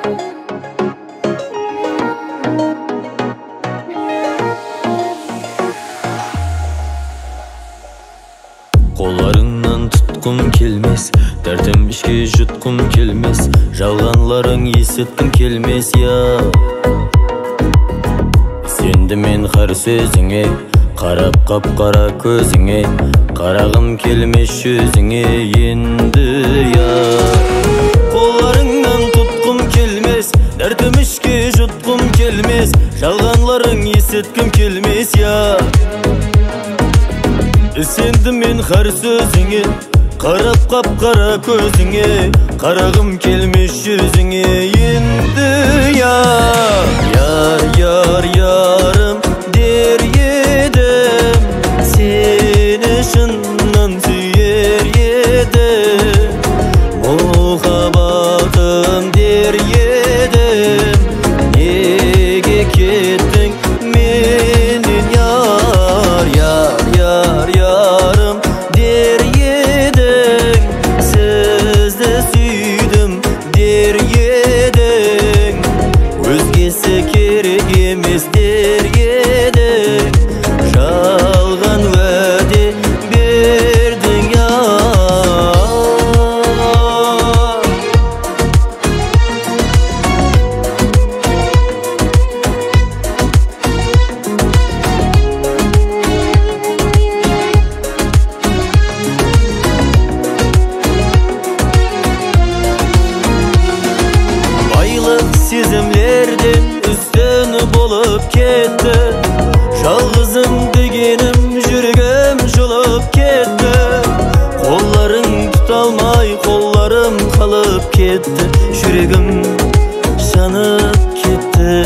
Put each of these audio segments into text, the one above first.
Kollarından tutkum kelmez, derdім ішке жұтқым келмес, жалғанларың есіткім келмес я. Сенді мен қар сөзіңе, қарап қап-қара көзіңе, қарағым келмес жүзіңе енді я. Қолларыңнан тұтқым келмес, дәртім ішке жұтқым келмес, жалғанларың есіткім келмес я. Сенді мен қар сөзіңе, қарап қап-қара көзіңе, қарағым келмес жүзіңе енді я. Яр, яр, ярым дер едім, сені шыннан сүйер едім, мұхаббатым дер едім, неге кеттің менен яр, яр, яр, ярым дер едің, сізді сүйдім дер едің, өзгесі керек емес дер едің, жалған уәде бердің я. Сезімлерден үстін болып кетті, жалғызым дегенім жүрегім жылып кетті, қолларың тұталмай қолларым қалып кетті, жүрегім жанып кетті.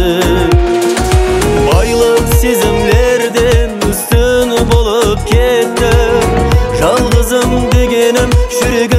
Байлық сезімлерден үстін болып кетті, жалғызым дегенім жүрегім